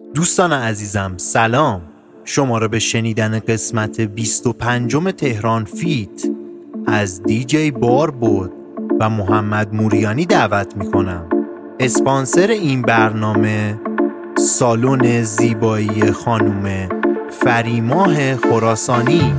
دوستان عزیزم سلام، شما را به شنیدن قسمت 25 تهران فیت از دیجی باربود و محمد موریانی دعوت می کنم. اسپانسر این برنامه سالن زیبایی خانم فریماه خراسانی.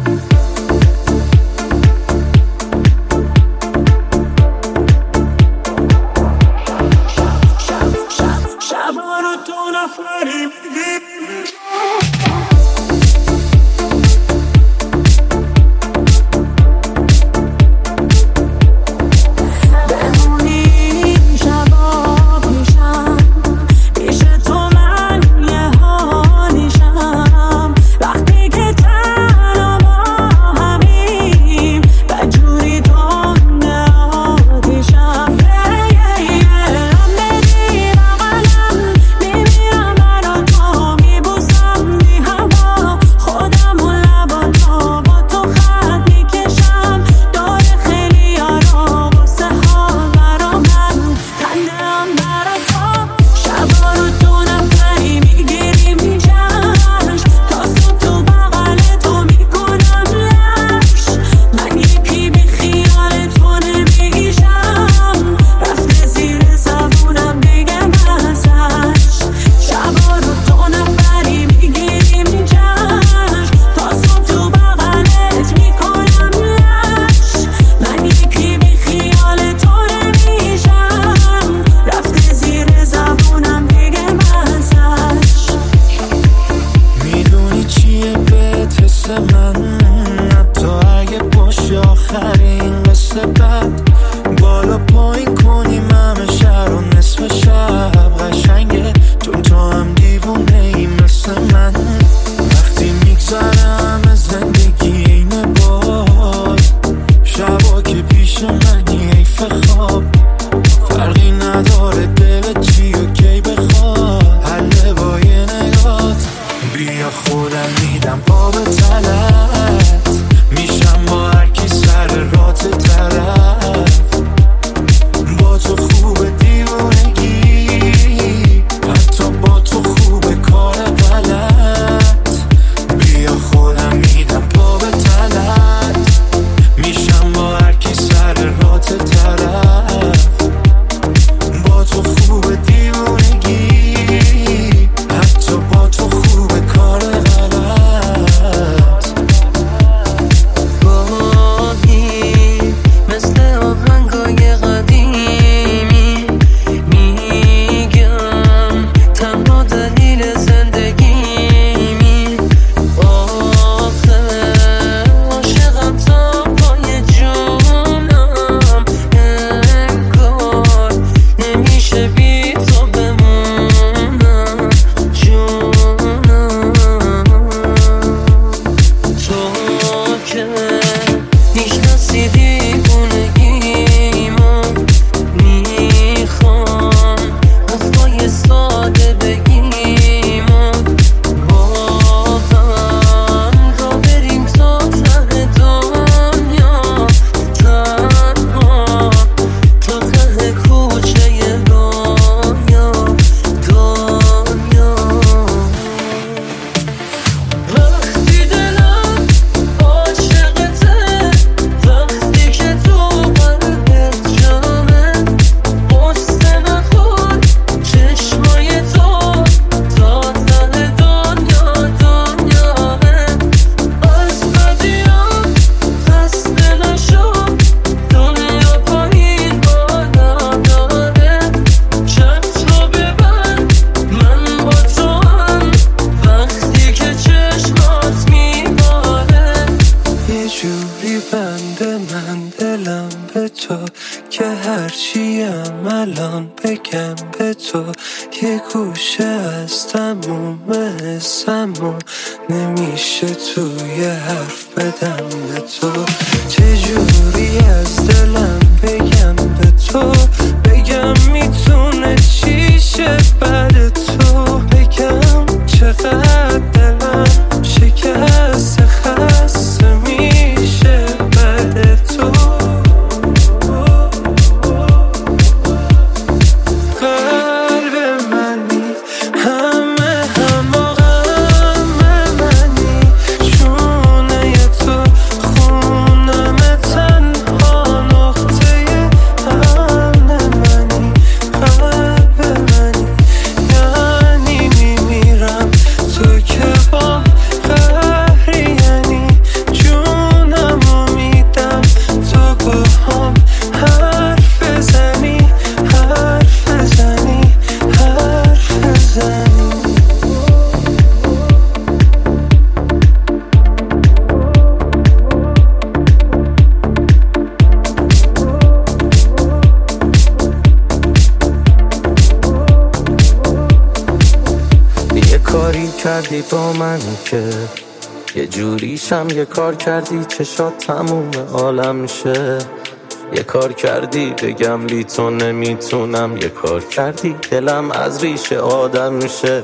کاری کردی با من که یه جوریشم، یه کار کردی چشات تموم عالم میشه. یه کار کردی بگم بی تو نمیتونم، یه کار کردی دلم از ریشه آدم میشه.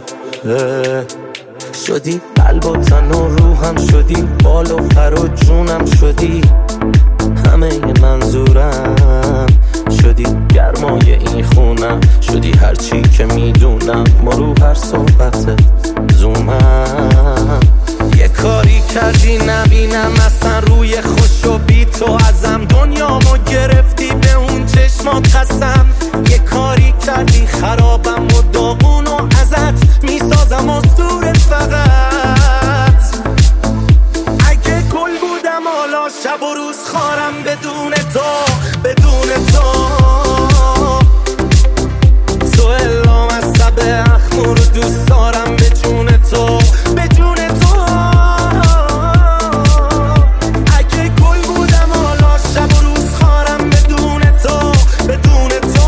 شدی قلب و تن و روحم، شدی بال و پر و جونم، شدی همه منظورم، شدی گرمای این خونم، شدی هرچی که میدونم، ما رو هر صحبت زومم. یه کاری کردی نبینم اصلا روی خوش و بی تو ازم، دنیامو گرفتی به اون چشمات قسم. یه کاری کردی خرابم و داغون و ازت میسازم اسطوره فقط. اگه گل بودم حالا شب و روز خارم بدون تو، بدون تو. تو الام از سب اخمو رو دوست دارم به جون تو، به جون تو. اگه گل بودم حالا شب و روز خارم بدون تو، بدون تو.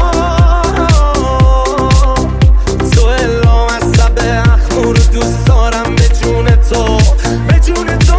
تو الام از سب اخمو رو دوست دارم به جون تو، به جون تو.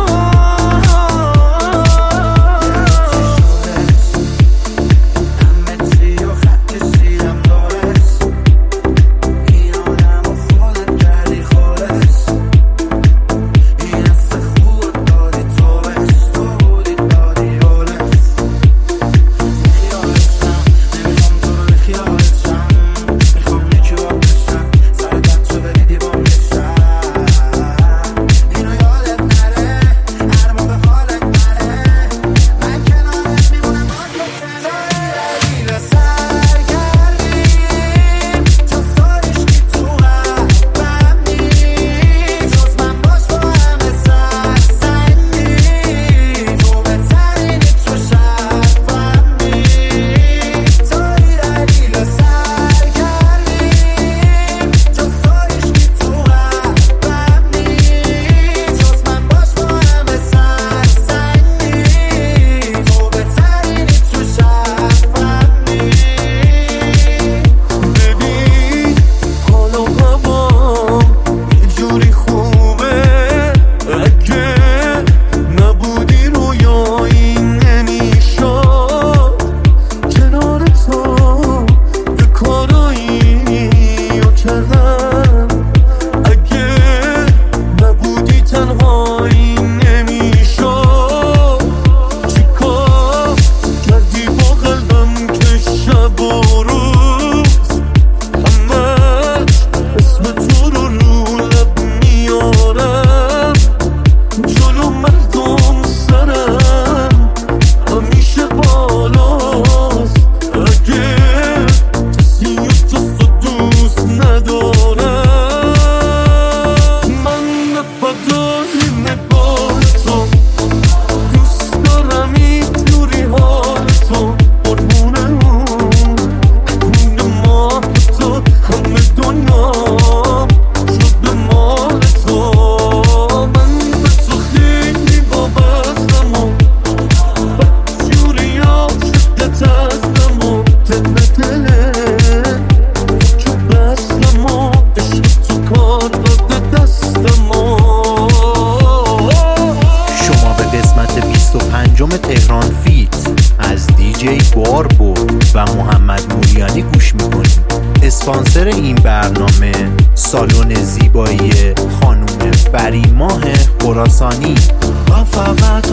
تهران فیت از دیجی باربرد و محمد موریانی گوش میکنیم. اسپانسر این برنامه سالن زیبایی خانوم فریماه خراسانی. من فقط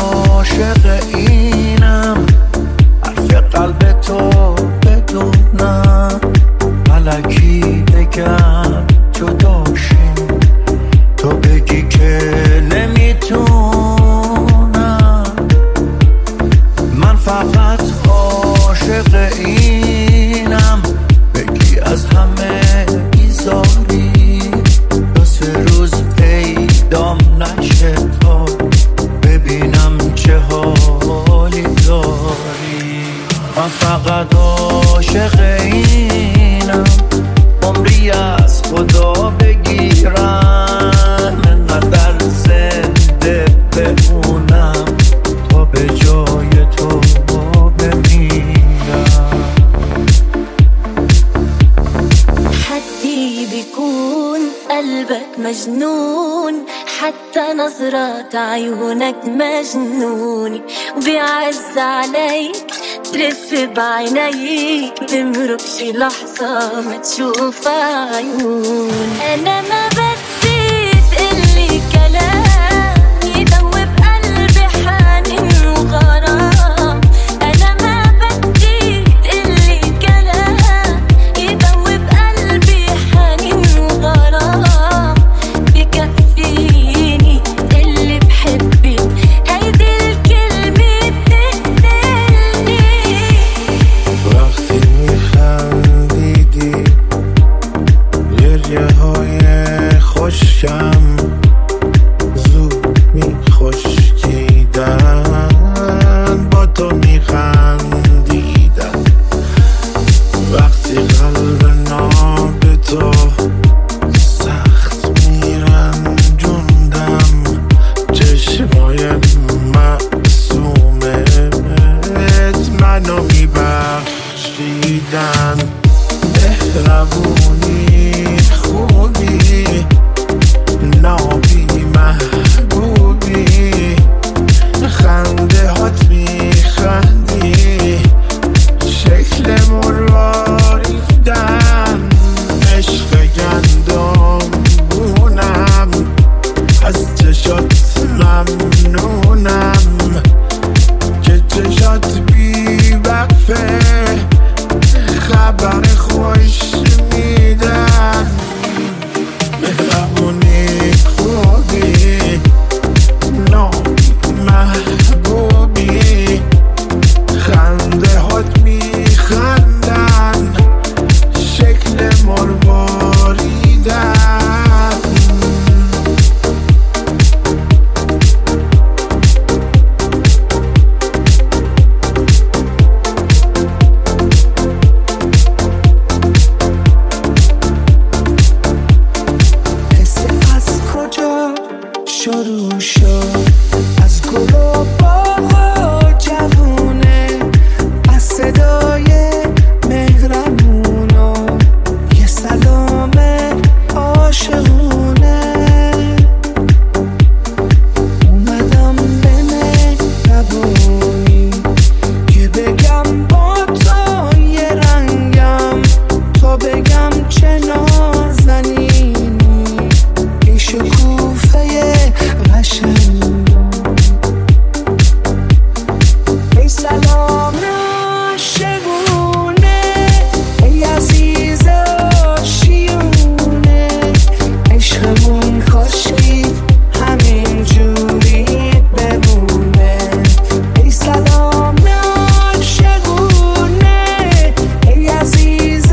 عاشق اینم، حرف قلب تو بدونم، ملکی بگم جداشیم، تو بگی که نمیتونم. من فقط عاشق اینم، بگی از همه بیزاری، دو سه روز پیدام نشه تا ببینم چه حالی داری. من فقط عاشق اینم، عمری از خدا بگی قلبك مجنون، حتى نظرات عيونك مجنوني، وبيعز عليك تلف بعينيك، تمرق شي لحظة ما تشوف عيون. أنا ما بدي تقلي كلام يدوب قلبي حنين وغرام، أنا ما بدي تقلي كلام يدوب قلبي حنين وغرام، بكفيني اللي بحبك هيدي الكلمة بتقتلني. وقتی میخندیدی گریه های خوشم زود میخشکیدن، با تو میخندیدن. وقتی قلب ناب تو سخت میرنجوندم، چشمای معصومت منو میبخشیدن. مهربونی خوبی نابی محبوبی، خنده هات میخندی شکل مرواریدن. عشق گندم بونم از چشات ممنونم که چشات بی وقفه خبر خوش میدن. مهربونی خوبی نابی محبوبی، خنده هات میخندن شکل مرواریدن. شروع شد از گل و باغ و جوونه، از صدای مهربون و یه سلام عاشقونه. اومدم به مهربونی که بگم با تو یه رنگم، تو بگم چه نازنینی، ای شکوفه قشنگ، ای سلام عاشقونه، ای عزیز آشیونه. عشقمون کاشکی همین جوری بمونه. ای سلام عاشقونه، ای عزیز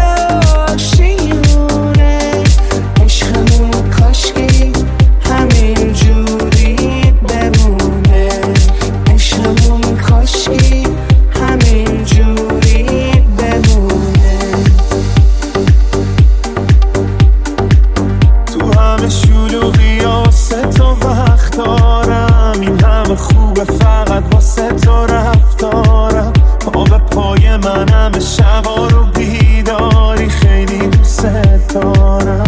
آشیونه. عشقمون کاشکی همین جوری بمونه. عشقمون کاشکی همین جوری بمونه. تو همه شلوغی واسه تو وقت دارم، این همه خوبه فقط واسه تو رفتارم. پا به پای من همه شبا رو بیداری، خیلی دوست دارم.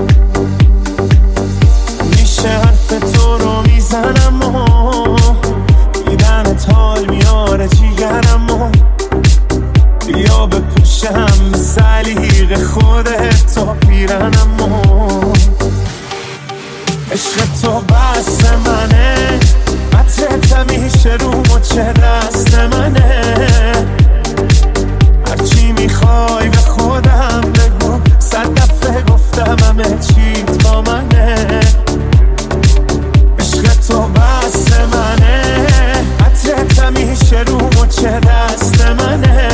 میشه حرف تو رو میزنم و دیدنت حال میاره جیگرم و بیا بپوشم سلیق خودت تا پیرنم و عشق تو بست منه، عطرت همیشه رو مچه دست منه. هرچی میخوای به خودم بگو، 100 دفعه گفتم همه چی با منه. عشق تو بست منه، عطرت همیشه رو مچه دست منه.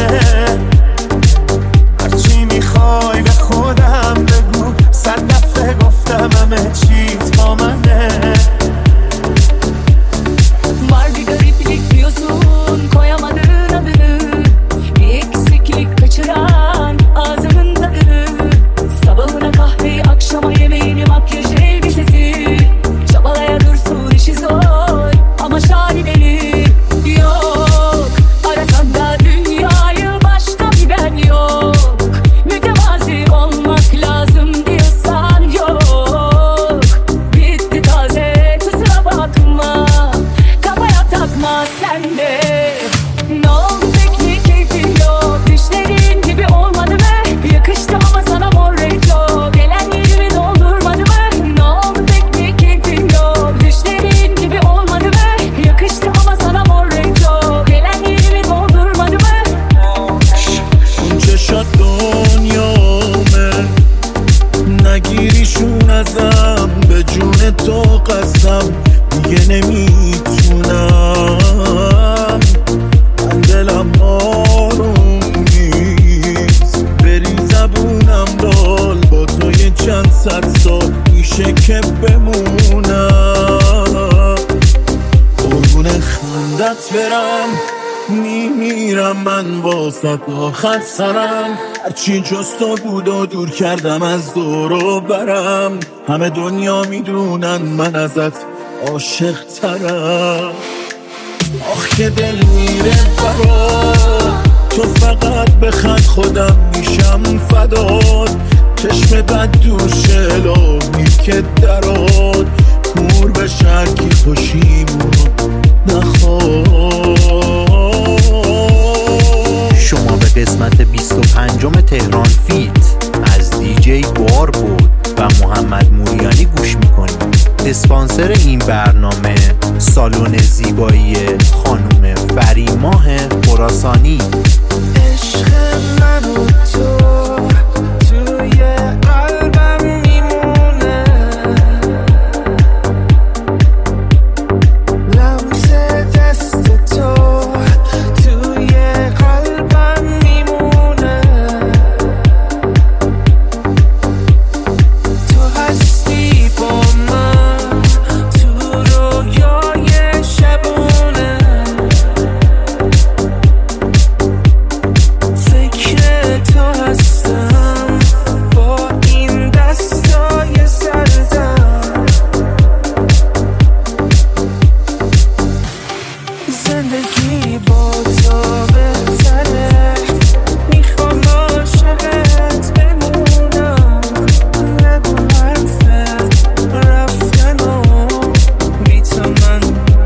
هرچی میخوای به خودم بگو، 100 دفعه گفتم همه چی با منه. Var bir gariplik diyorsun, koyamadın adını, bir eksiklik kaçıran ağzımın tadını. Sabahına kahveyi, akşama yemeğini, makyaj elbisesi, çabalaya dursun işi zor ama şahane beni. Yok arasan da dünyayı, başka bir ben yok. Mütevazi olmak lazım diyorsan yok. بیرون ازم، به جون تو قسم دیگه نمیتونم. من دلم آروم نیست، بری زبونم دال، با تو یه چند صد سال میشه که بمونم. قربون خندت برم، میمیرم من واسه آخر سرم. هرچی جز تو بود و دور کردم از دور و برم. همه دنیا میدونن من ازت عاشق ترم. آخ که دل میره برات، تو فقط بخند خودم میشم فدات. چشم بد دوشه لابی که درات، کور به شرکی خوشیمونو نخواد. شما به قسمت 25 تهران فیت از دیجی باربو و محمد موریانی گوش میکنید. اسپانسر این برنامه سالن زیبایی خانوم فریماه خراسانی. عشق من و تو توی قلبم میمونه، لمس دست تو توی قلبم میمونه. تو هستی با من تو رویای شبونه، فکر تو هستم با این دستای سردم. زندگی با تو بهتره، میخوام عاشقت بمونم. نگو حرف رفتن و بی تو من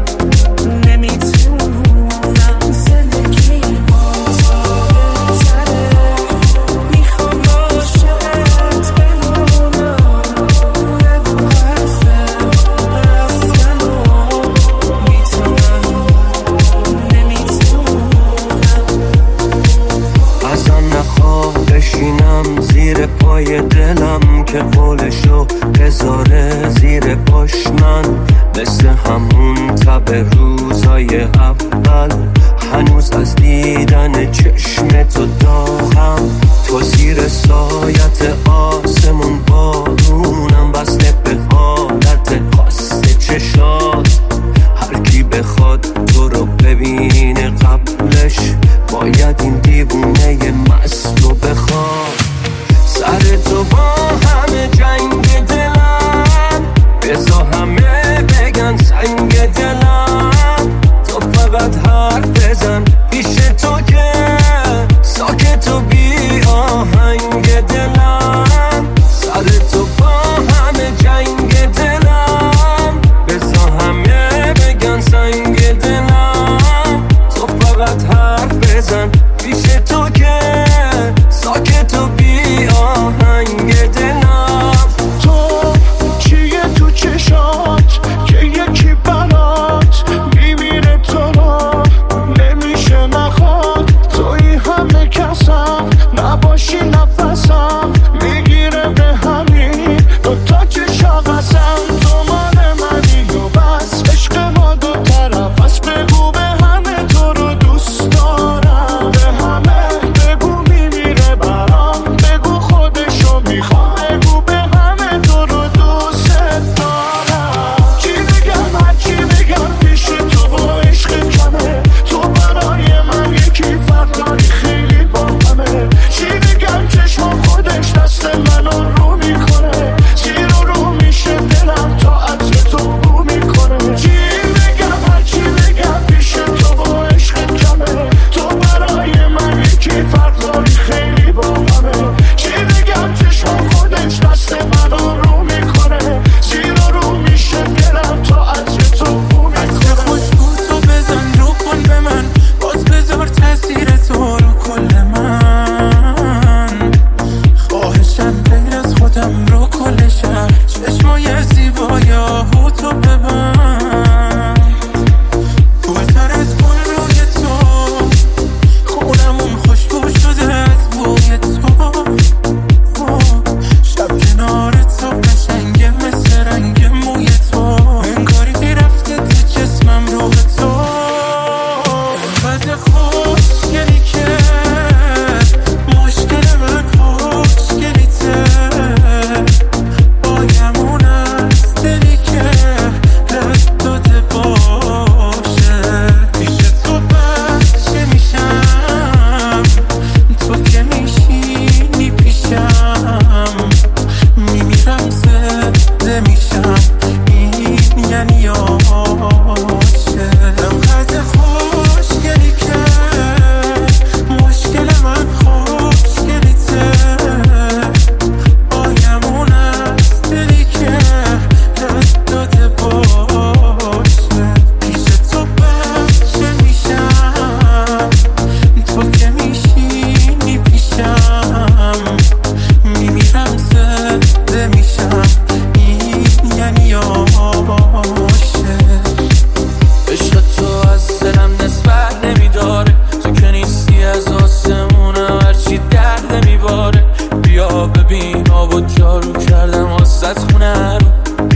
نمیتونم. زندگی با تو بهتره، میخوام عاشقت بمونم. نگو حرف رفتن و بی تو من نمیتونم. ازم نخواه بشینم زیر پای دلم، که قولشو بذاره زیر پاش من. مثل همون تب روزای اول، هنوز از دیدن چشم تو داغم. تو زیر سایت آسمون بارونم، بسته به حالت خاص چشات. هر کی بخواد تو رو ببینه قبلش، باید این دیوونه مست رو بخواد. سر تو با همه جنگ دلم، بذار همه بگن سنگ دلم. تو فقط حرف بزن پیش تو که ساکت و بی آهنگ دلم. سر تو با همه جنگ دلم، بذار همه بگن سنگ دلم. تو فقط حرف بزن پیش تو که ساکت و بی آهنگ دلم. تو چیه تو چشات که یکی برات میمیره، تو رو نمیشه نخواد. توی همه کسم نباشی نفسم میگیره به همین دوتا چشاقسم. تو مال منی و بس، عشق ما دو طرف است. بگو به همه تو رو دوست دارم، به همه بگو میمیره برام. بگو خودشو میخوام، بگو به همه تو رو دوست دارم. چی بگم هرچی بگم پیش تو و عشق کمه. تو برای من یکی فرق داری خیلی با همه. چی بگم چشم خودش دست منو رو میکنه، زیر و رو میشه دلم تا عطر تو بو میکنه. چی بگم هرچی بگم پیش تو و عشق کمه. تو برای من یکی فرق داری خیلی با همه. چی بگم چشم خودش دست منو رو میکنه، زیر و رو میشه دلم تا عطر تو بو میکنه. خوشبو تو بزن رو کن به من، باز بذار تاثیر تو رو کل من. خواهشم غیر از خودم رو کلشم، چشمای زیبایاهو تو ببند. گلتر از گل روی تو، خونمون خوشبو شده از بوی تو. شب کنار تو قشنگ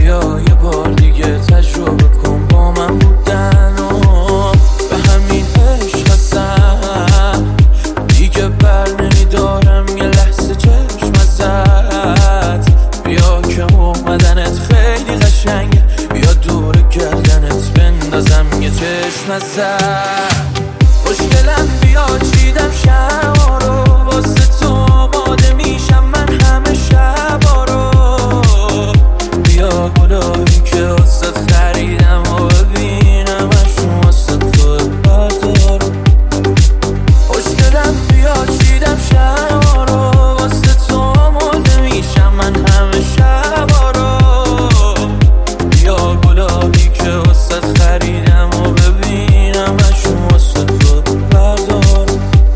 بیا یه بار دیگه تجربه کن با من بودن و به همین عشق هستم دیگه بر نمیدارم یه لحظه چشم ازت. بیا که اومدنت خیلی قشنگه، بیا دور گردنت بندازم یه چشم ازت. خوشگلم بیا چیدم شبا رو واسه تو آماده میشم من همه شبا رو. بیا گلایی که واسه خریدم و ببینم اشون واسه تو بردار. خوشگلم بیا چیدم شبا رو واسه تو آماده میشم من همه شبا رو. بیا گلایی که واسه خریدم و ببینم اشون واسه تو بردار.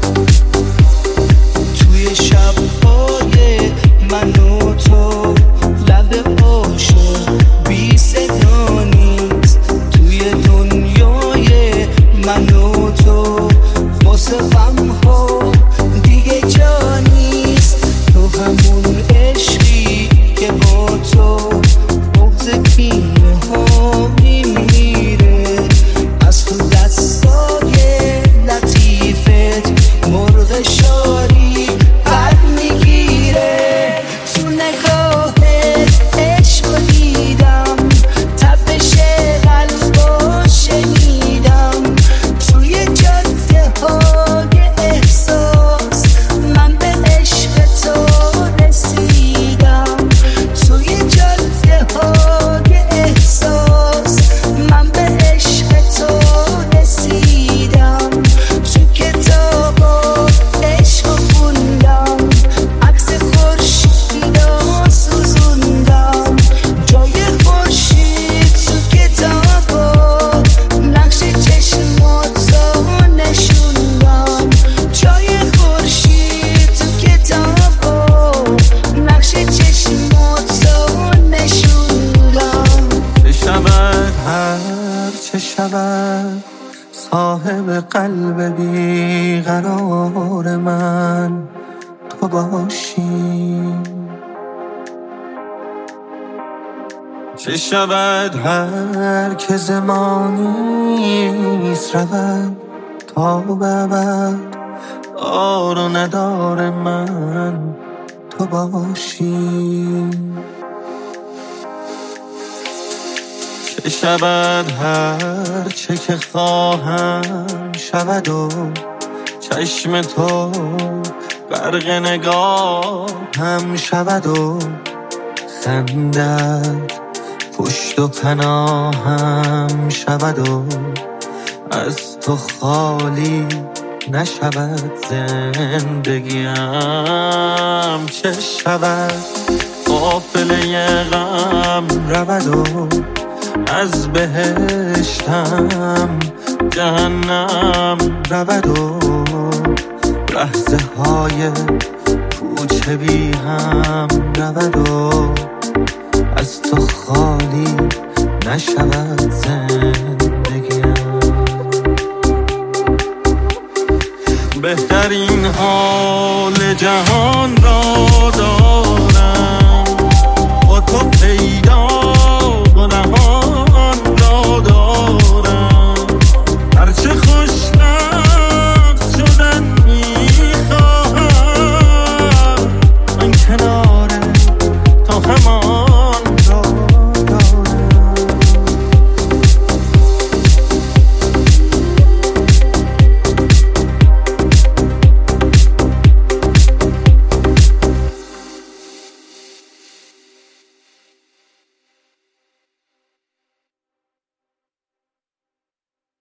توی شب‌های من و تو لب عاشق بی صدا نیست. توی دنیای من و تو واسه غم‌ها دیگه جا نیست. تو همون عشقی که با تو بغض کینه ها میمیره. از تو دستای لطیفت مرغ شاری پر میگیره. تو نگاهت عشق دیدم، تپش قلبو شنیدم. توی جاده های احساس من به عشق تو رسیدم. توی جاده های احساس من به عشق تو رسیدم. تو کتابا عشق خوندم، عکس خورشیدو سوزوندم. جای خورشید تو کتابا نقش چشماتو نشوندم. جای خورشید تو کتابا نقش چشماتو نشوندم. چه شود هر چه شود صاحب قلب بیقرار من تو باشی. چه شود هر که زمانیست رود تا به ابد دار و ندار من تو باشی. چه شود هر چه که خواهم شود و چشم تو غرق نگاه هم شود و خندت پشت و پناهم شود و از تو خالی نشود زندگیم. چه شود قافله غم رود و از بهشتم جهنم رود و لحظه های کوچه بی هم رود و از تو خالی نشود زندگیم.